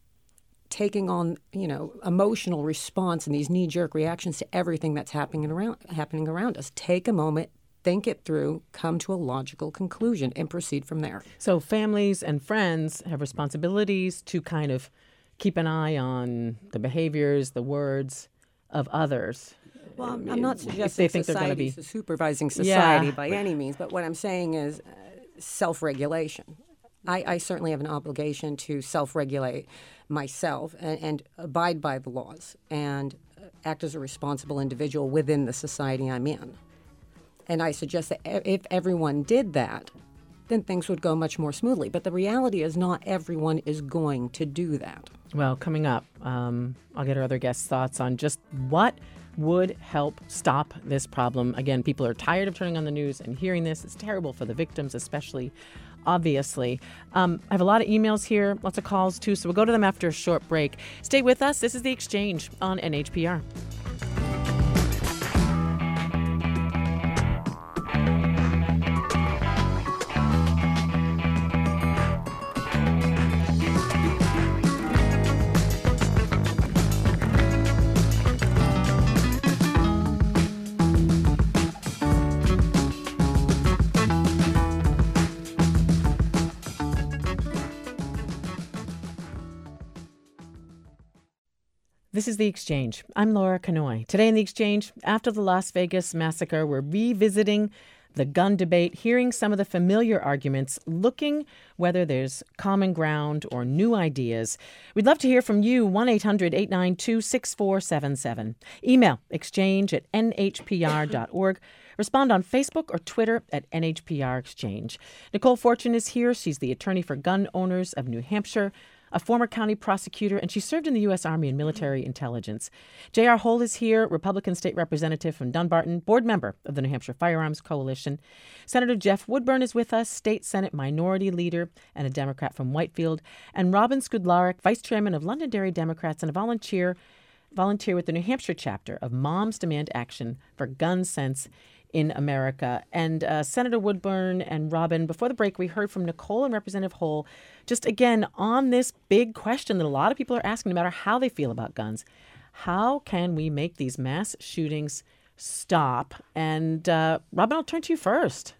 taking on, you know, emotional response and these knee-jerk reactions to everything that's happening around happening around us. Take a moment, think it through, come to a logical conclusion, and proceed from there. So families and friends have responsibilities to kind of keep an eye on the behaviors, the words of others. Well, I'm, I'm not suggesting think society is a supervising society yeah. by any means, but what I'm saying is uh, self-regulation. I, I certainly have an obligation to self-regulate myself and, and abide by the laws and act as a responsible individual within the society I'm in. And I suggest that if everyone did that, then things would go much more smoothly. But the reality is not everyone is going to do that. Well, coming up, um, I'll get our other guests' thoughts on just what would help stop this problem. Again, people are tired of turning on the news and hearing this. It's terrible for the victims, especially, obviously. Um, I have a lot of emails here, lots of calls, too, so we'll go to them after a short break. Stay with us. This is The Exchange on N H P R. This is The Exchange. I'm Laura Kanoy. Today in The Exchange, after the Las Vegas massacre, we're revisiting the gun debate, hearing some of the familiar arguments, looking whether there's common ground or new ideas. We'd love to hear from you, one eight hundred eight nine two six four seven seven. Email exchange at n h p r dot org. Respond on Facebook or Twitter at N H P R Exchange. Nicole Fortune is here. She's the attorney for gun owners of New Hampshire, a former county prosecutor, and she served in the U S Army and military intelligence. J R. Hole is here, Republican state representative from Dunbarton, board member of the New Hampshire Firearms Coalition. Senator Jeff Woodburn is with us, state Senate minority leader and a Democrat from Whitefield. And Robin Skudlarek, vice chairman of Londonderry Democrats and a volunteer, volunteer with the New Hampshire chapter of Moms Demand Action for Gun Sense in America. And uh, Senator Woodburn and Robin, before the break, we heard from Nicole and Representative Hole, just again on this big question that a lot of people are asking, no matter how they feel about guns. How can we make these mass shootings stop? And uh, Robin, I'll turn to you first.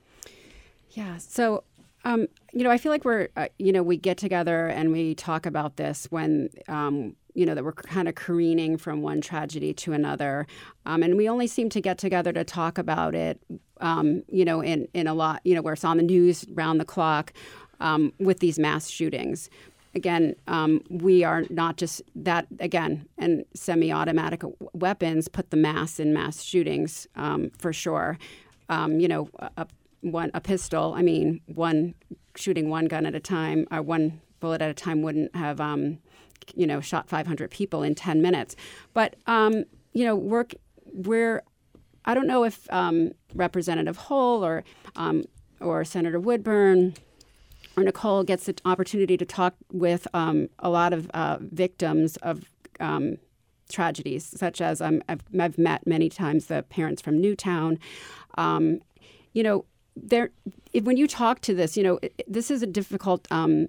Yeah, so, um, you know, I feel like we're, uh, you know, we get together and we talk about this when, um, you know, that we're kind of careening from one tragedy to another. Um, and we only seem to get together to talk about it, um, you know, in, in a lot, you know, where it's on the news round the clock um, with these mass shootings. Again, um, we are not just that, again, and semi-automatic weapons put the mass in mass shootings um, for sure. Um, you know, a, one a pistol, I mean, one shooting one gun at a time, or one bullet at a time wouldn't have um, you know, shot five hundred people in ten minutes. But, um, you know, we're, we're, I don't know if um, Representative Hole or, um, or Senator Woodburn or Nicole gets the opportunity to talk with um, a lot of uh, victims of um, tragedies, such as um, I've, I've met many times the parents from Newtown. Um, you know, there, when you talk to this, you know, it, this is a difficult um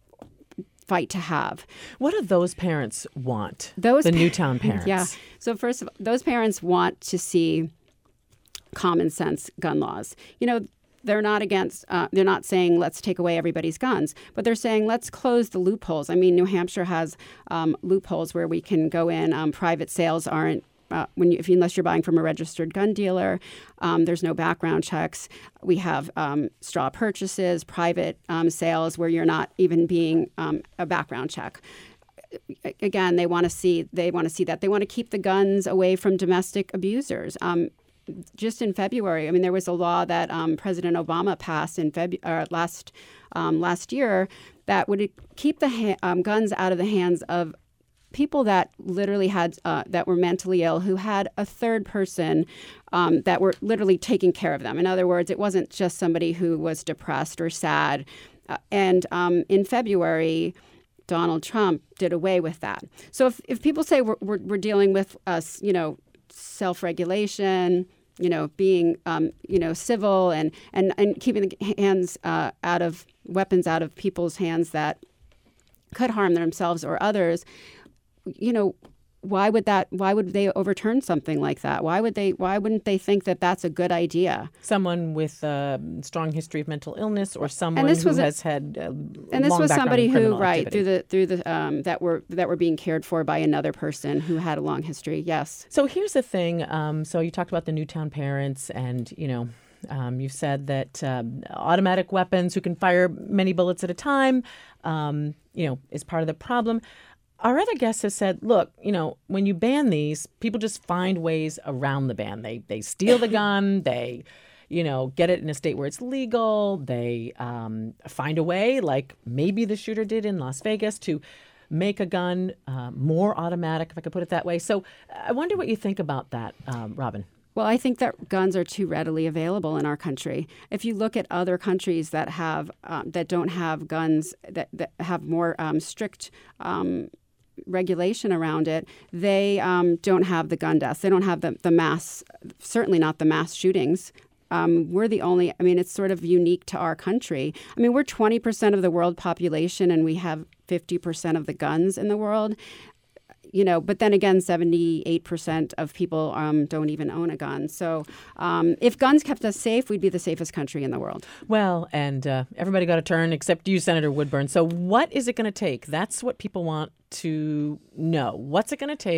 fight to have. What do those parents want? Those the pa- Newtown parents. Yeah. So first of all, those parents want to see common sense gun laws. You know, they're not against, uh, they're not saying let's take away everybody's guns, but they're saying let's close the loopholes. I mean, New Hampshire has um, loopholes where we can go in. Um, private sales aren't Uh, when you, if you, unless you're buying from a registered gun dealer, um, there's no background checks. We have um, straw purchases, private um, sales where you're not even being um, a background check. Again, they want to see they want to see that they want to keep the guns away from domestic abusers. Um, just in February, I mean, there was a law that um, President Obama passed in February uh, last um, last year that would keep the ha- um, guns out of the hands of people that literally had uh, that were mentally ill, who had a third person um, that were literally taking care of them. In other words, it wasn't just somebody who was depressed or sad. Uh, and um, in February, Donald Trump did away with that. So if, if people say we're, we're, we're dealing with us, you know, self-regulation, you know, being, um, you know, civil and, and, and keeping the hands uh, out of weapons out of people's hands that could harm themselves or others, you know, why would that? Why would they overturn something like that? Why would they? Why wouldn't they think that that's a good idea? Someone with a strong history of mental illness, or someone who a, has had a and this long was somebody who, right, activity. through the through the um, that were that were being cared for by another person who had a long history. Yes. So here's the thing. Um, so you talked about the Newtown parents, and you know. Um, you said that um, automatic weapons who can fire many bullets at a time, um, you know, is part of the problem. Our other guests have said, look, you know, when you ban these, people just find ways around the ban. They they steal the gun. They, you know, get it in a state where it's legal. They um, find a way, like maybe the shooter did in Las Vegas, to make a gun uh, more automatic, if I could put it that way. So I wonder what you think about that, um, Robin. Well, I think that guns are too readily available in our country. If you look at other countries that have um, that don't have guns, that, that have more um, strict um, regulation around it, they um, don't have the gun deaths. They don't have the, the mass, certainly not the mass shootings. Um, we're the only, I mean, it's sort of unique to our country. I mean, we're twenty percent of the world population and we have fifty percent of the guns in the world. You know, but then again, seventy-eight percent of people um, don't even own a gun. So um, if guns kept us safe, we'd be the safest country in the world. Well, and uh, everybody got a turn except you, Senator Woodburn. So what is it going to take? That's what people want to know. What's it going to take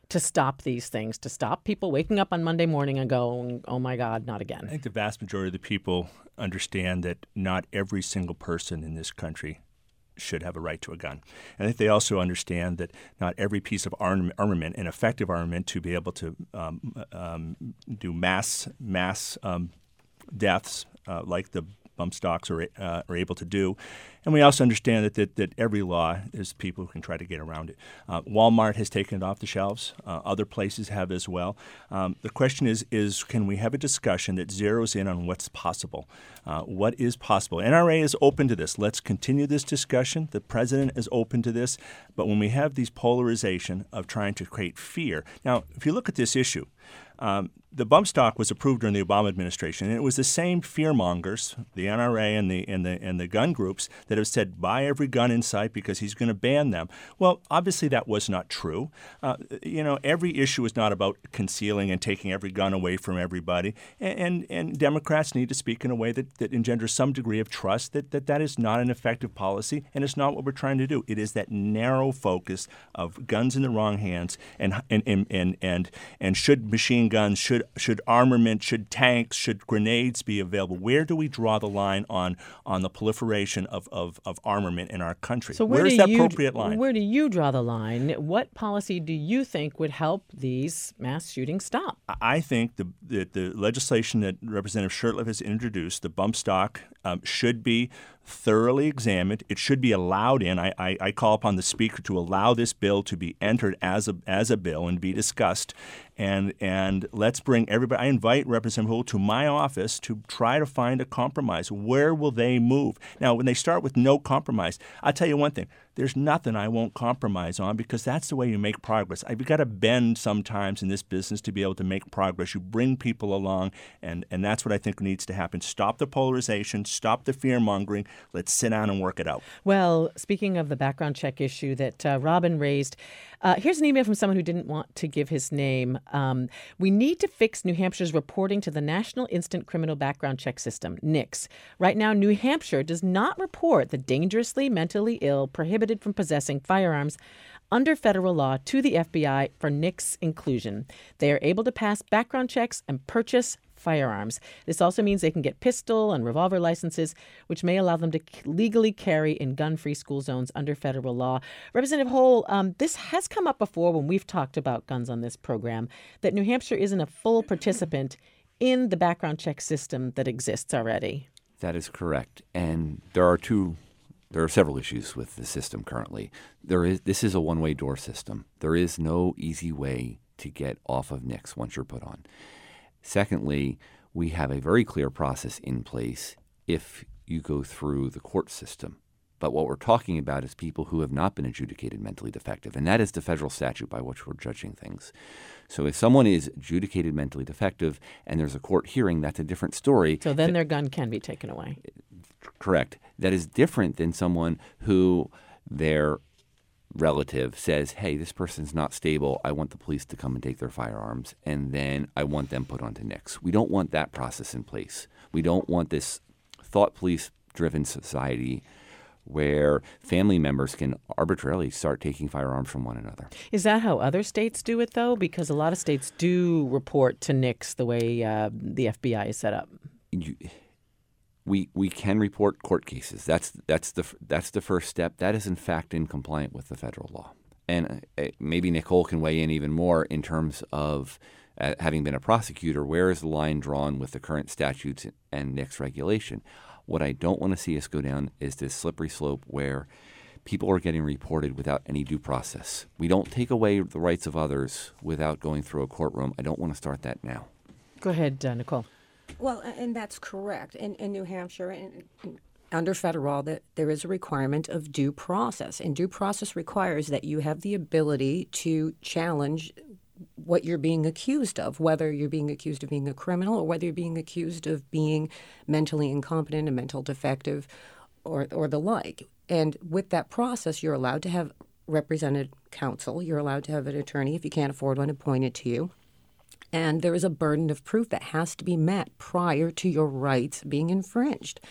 to stop these things, to stop people waking up on Monday morning and going, oh my God, not again? I think the vast majority of the people understand that not every single person in this country should have a right to a gun. And I think they also understand that not every piece of arm- armament, an effective armament to be able to um, um, do mass mass um, deaths uh, like the bump stocks are, uh, are able to do. And we also understand that, that that every law is people who can try to get around it. Uh, Walmart has taken it off the shelves. Uh, other places have as well. Um, the question is, is can we have a discussion that zeroes in on what's possible? Uh, what is possible? N R A is open to this. Let's continue this discussion. The president is open to this. But when we have these polarization of trying to create fear. Now, if you look at this issue, Um, the bump stock was approved during the Obama administration, and it was the same fearmongers, the N R A and the and the and the gun groups, that have said buy every gun in sight because he's going to ban them. Well, obviously that was not true. Uh, you know, every issue is not about concealing and taking every gun away from everybody, and and, and Democrats need to speak in a way that, that engenders some degree of trust that, that that is not an effective policy, and it's not what we're trying to do. It is that narrow focus of guns in the wrong hands, and and and and and, and should machine guns, should should armament, should tanks, should grenades be available? Where do we draw the line on on the proliferation of, of, of armament in our country? So where Where's do that you, appropriate line? Where do you draw the line? What policy do you think would help these mass shootings stop? I think the the, the legislation that Representative Shurtleff has introduced, the bump stock, um, should be thoroughly examined. It should be allowed in. I, I, I call upon the Speaker to allow this bill to be entered as a as a bill and be discussed. And and let's bring everybody. I invite Representative Houle to my office to try to find a compromise. Where will they move? Now, when they start with no compromise, I'll tell you one thing. There's nothing I won't compromise on, because that's the way you make progress. I've got to bend sometimes in this business to be able to make progress. You bring people along, and, and that's what I think needs to happen. Stop the polarization. Stop the fear-mongering. Let's sit down and work it out. Well, speaking of the background check issue that uh, Robin raised, uh, here's an email from someone who didn't want to give his name. Um, we need to fix New Hampshire's reporting to the National Instant Criminal Background Check System, N I C S. Right now, New Hampshire does not report the dangerously mentally ill prohibited from possessing firearms under federal law to the F B I for N I C S inclusion. They are able to pass background checks and purchase firearms. This also means they can get pistol and revolver licenses, which may allow them to legally carry in gun-free school zones under federal law. Representative Houle, um, this has come up before when we've talked about guns on this program, that New Hampshire isn't a full participant in the background check system that exists already. That is correct. And there are two There are several issues with the system currently. There is this is a one-way door system. There is no easy way to get off of N I C S once you're put on. Secondly, we have a very clear process in place if you go through the court system. But what we're talking about is people who have not been adjudicated mentally defective, and that is the federal statute by which we're judging things. So if someone is adjudicated mentally defective and there's a court hearing, that's a different story. So then their gun can be taken away. Correct. That is different than someone who their relative says, hey, this person's not stable. I want the police to come and take their firearms, and then I want them put onto N I C S. We don't want that process in place. We don't want this thought police-driven society where family members can arbitrarily start taking firearms from one another. Is that how other states do it, though? Because a lot of states do report to N I C S the way uh, the F B I is set up. You, We we can report court cases. That's that's the that's the first step. That is in fact in compliant with the federal law. And uh, maybe Nicole can weigh in even more in terms of uh, having been a prosecutor. Where is the line drawn with the current statutes and N I C S regulation? What I don't want to see us go down is this slippery slope where people are getting reported without any due process. We don't take away the rights of others without going through a courtroom. I don't want to start that now. Go ahead, uh, Nicole. Well, and that's correct. In, in New Hampshire, in, in, under federal law, that there is a requirement of due process. And due process requires that you have the ability to challenge what you're being accused of, whether you're being accused of being a criminal or whether you're being accused of being mentally incompetent, a mental defective, or, or the like. And with that process, you're allowed to have represented counsel. You're allowed to have an attorney if you can't afford one appointed to you. And there is a burden of proof that has to be met prior to your rights being infringed.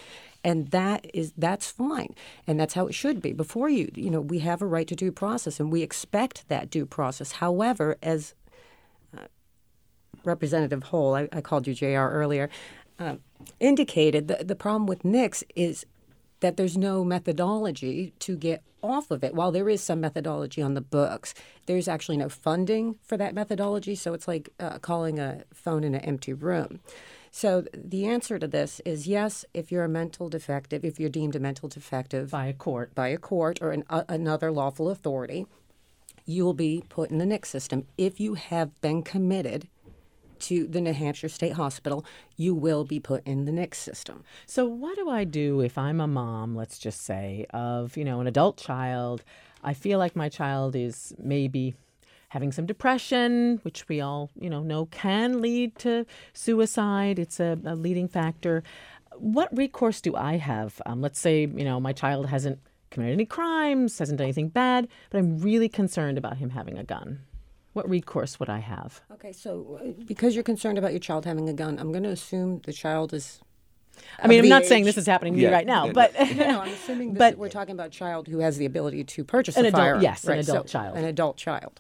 And that is that's fine, and that's how it should be. Before you, you know, we have a right to due process, and we expect that due process. However, as uh, Representative Hull, I, I called you J R earlier, uh, indicated, the, the problem with N I C S is that there's no methodology to get off of it. While there is some methodology on the books, there's actually no funding for that methodology, so it's like uh, calling a phone in an empty room. So the answer to this is yes, if you're a mental defective, if you're deemed a mental defective by a court, by a court or an, uh, another lawful authority, you will be put in the N I C S system. If you have been committed to the New Hampshire State Hospital, you will be put in the N I C S system. So what do I do if I'm a mom, let's just say, of, you know, an adult child? I feel like my child is maybe having some depression, which we all, you know, know can lead to suicide. It's a, a leading factor. What recourse do I have? Um, let's say, you know, my child hasn't committed any crimes, hasn't done anything bad, but I'm really concerned about him having a gun. What recourse would I have? Okay, so uh, because you're concerned about your child having a gun, I'm going to assume the child is... I mean, I'm not age. saying this is happening to yeah. me right now, but... no, no, I'm assuming this, but, we're talking about a child who has the ability to purchase an a adult, firearm. Yes, right? an adult so, child. An adult child.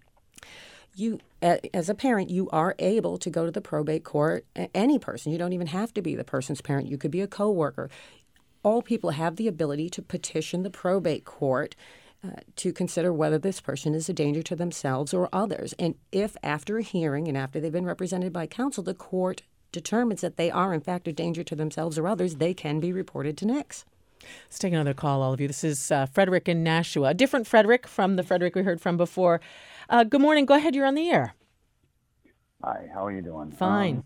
You, as a parent, you are able to go to the probate court. Any person, you don't even have to be the person's parent. You could be a coworker. All people have the ability to petition the probate court uh, to consider whether this person is a danger to themselves or others. And if after a hearing and after they've been represented by counsel, the court determines that they are in fact a danger to themselves or others, they can be reported to N I C S. Let's take another call, all of you. This is uh, Frederick in Nashua, a different Frederick from the Frederick we heard from before. Uh, good morning. Go ahead. You're on the air. Hi. How are you doing? Fine.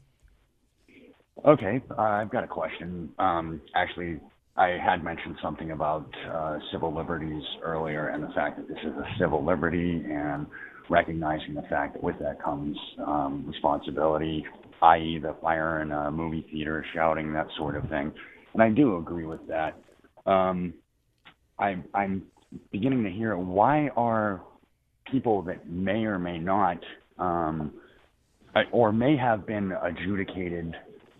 Um, okay. Uh, I've got a question. Um, actually, I had mentioned something about uh, civil liberties earlier and the fact that this is a civil liberty and recognizing the fact that with that comes um, responsibility, that is the fire in a movie theater, shouting, that sort of thing. And I do agree with that. Um, I, I'm beginning to hear why are people that may or may not, um, or may have been adjudicated.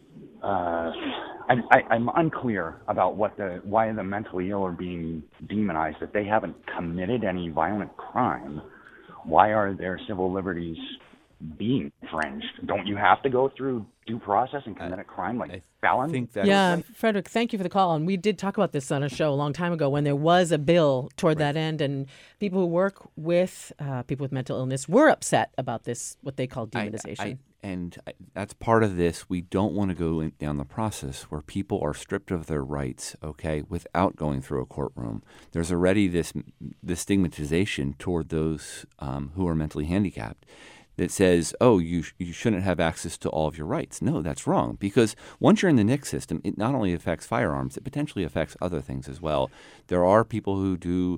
Uh, I, I, I'm unclear about what the why the mentally ill are being demonized. That they haven't committed any violent crime. Why are their civil liberties being infringed? Don't you have to go through due process and commit a crime like felon? think that yeah, Frederick, thank you for the call. And we did talk about this on a show a long time ago when there was a bill toward right. that end, and people who work with uh, people with mental illness were upset about this, what they call demonization. I, I, and I, that's part of this. We don't want to go in, down the process where people are stripped of their rights, okay, without going through a courtroom. There's already this, this stigmatization toward those um, who are mentally handicapped that says, oh, you sh- you shouldn't have access to all of your rights. No, that's wrong. Because once you're in the N I C S system, it not only affects firearms, it potentially affects other things as well. There are people who do,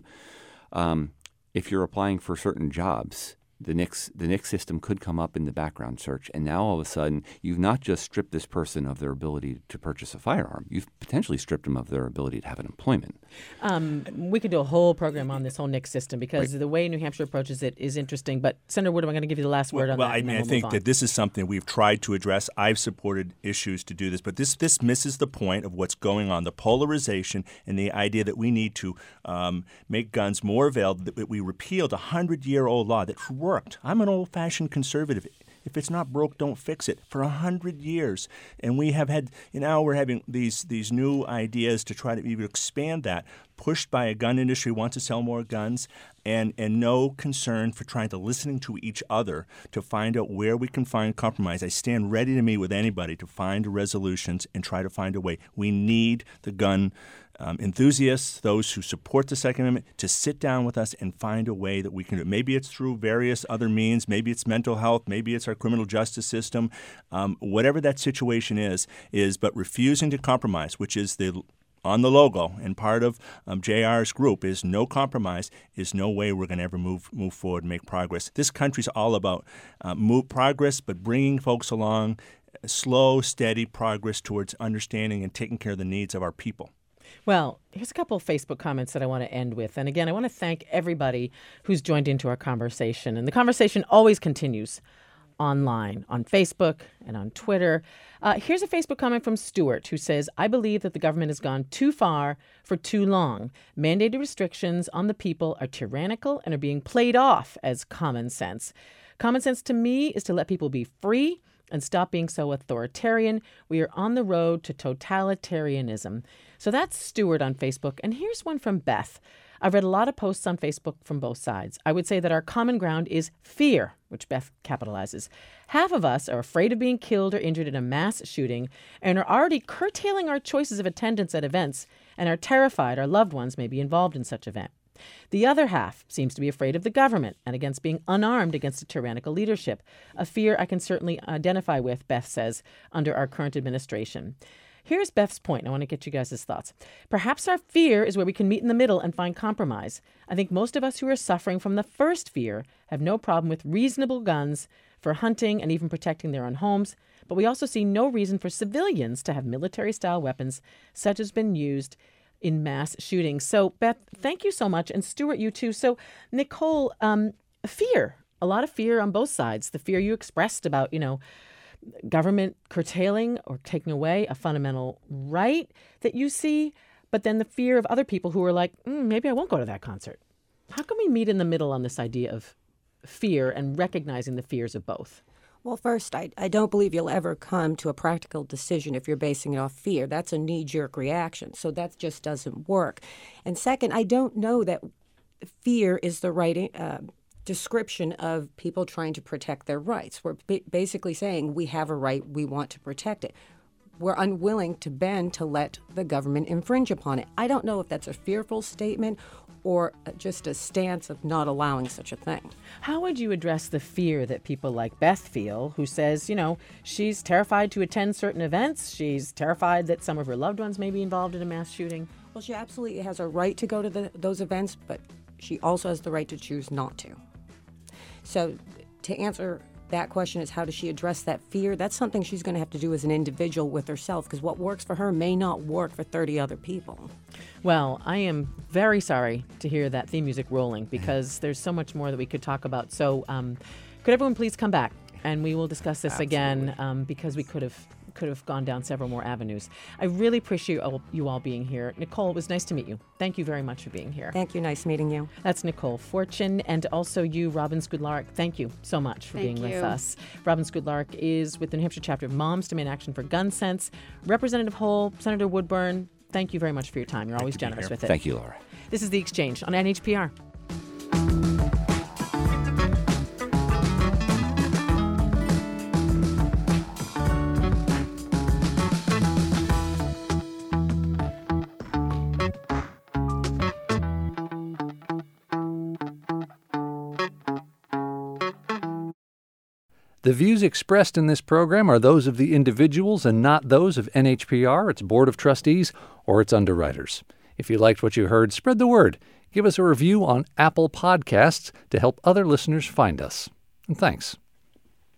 um, if you're applying for certain jobs, the N I C S, the N I C S system could come up in the background search. And now all of a sudden, you've not just stripped this person of their ability to purchase a firearm. You've potentially stripped them of their ability to have an employment. Um, we could do a whole program on this whole N I C S system because right. the way New Hampshire approaches it is interesting. But Senator Wood, I'm going to give you the last word well, on well, that. I mean, we'll I think that this is something we've tried to address. I've supported issues to do this, but this this misses the point of what's going on, the polarization and the idea that we need to um, make guns more available, that we repealed a hundred-year-old law that's worked. I'm an old-fashioned conservative. If it's not broke, don't fix it. For a hundred years, and we have had. You know, we're having these these new ideas to try to even expand that, pushed by a gun industry who wants to sell more guns, and and no concern for trying to listening to each other to find out where we can find compromise. I stand ready to meet with anybody to find resolutions and try to find a way. We need the gun Um, enthusiasts, those who support the Second Amendment, to sit down with us and find a way that we can do it. Maybe it's through various other means. Maybe it's mental health. Maybe it's our criminal justice system. Um, whatever that situation is, is but refusing to compromise, which is the on the logo and part of um, J R's group is no compromise, is no way we're going to ever move move forward and make progress. This country's all about uh, move progress, but bringing folks along, slow, steady progress towards understanding and taking care of the needs of our people. Well, here's a couple of Facebook comments that I want to end with. And again, I want to thank everybody who's joined into our conversation. And the conversation always continues online, on Facebook and on Twitter. Uh, here's a Facebook comment from Stuart who says, I believe that the government has gone too far for too long. Mandated restrictions on the people are tyrannical and are being played off as common sense. Common sense to me is to let people be free and stop being so authoritarian. We are on the road to totalitarianism. So that's Stuart on Facebook. And here's one from Beth. I've read a lot of posts on Facebook from both sides. I would say that our common ground is fear, which Beth capitalizes. Half of us are afraid of being killed or injured in a mass shooting and are already curtailing our choices of attendance at events and are terrified our loved ones may be involved in such event. The other half seems to be afraid of the government and against being unarmed against a tyrannical leadership, a fear I can certainly identify with, Beth says, under our current administration. Here's Beth's point. I want to get you guys' thoughts. Perhaps our fear is where we can meet in the middle and find compromise. I think most of us who are suffering from the first fear have no problem with reasonable guns for hunting and even protecting their own homes, but we also see no reason for civilians to have military-style weapons such as been used in mass shootings. So, Beth, thank you so much. And Stuart, you too. So, Nicole, um, fear, a lot of fear on both sides. The fear you expressed about, you know, government curtailing or taking away a fundamental right that you see, but then the fear of other people who are like, mm, maybe I won't go to that concert. How can we meet in the middle on this idea of fear and recognizing the fears of both? Well, first, I, I don't believe you'll ever come to a practical decision if you're basing it off fear. That's a knee-jerk reaction, so that just doesn't work. And second, I don't know that fear is the right uh, description of people trying to protect their rights. We're ba- basically saying we have a right, we want to protect it. We're unwilling to bend to let the government infringe upon it. I don't know if that's a fearful statement or just a stance of not allowing such a thing. How would you address the fear that people like Beth feel, who says, you know, she's terrified to attend certain events, she's terrified that some of her loved ones may be involved in a mass shooting? Well, she absolutely has a right to go to the, those events, but she also has the right to choose not to. So to answer that question is, how does she address that fear? That's something she's going to have to do as an individual with herself, because what works for her may not work for thirty other people. Well, I am very sorry to hear that theme music rolling, because there's so much more that we could talk about. So um, could everyone please come back and we will discuss this Absolutely. again, um, because we could have could have gone down several more avenues. I really appreciate all, you all being here. Nicole, it was nice to meet you. Thank you very much for being here. Thank you. Nice meeting you. That's Nicole Fortune, and also you, Robin Skudlarek. Thank you so much for Thank being you. with us. Robin Skudlarek is with the New Hampshire chapter of Moms Demand Action for Gun Sense. Representative Hull, Senator Woodburn, thank you very much for your time. You're Great always generous with it. Thank you, Laura. This is The Exchange on N H P R. The views expressed in this program are those of the individuals and not those of N H P R, its Board of Trustees, or its underwriters. If you liked what you heard, spread the word. Give us a review on Apple Podcasts to help other listeners find us. And thanks.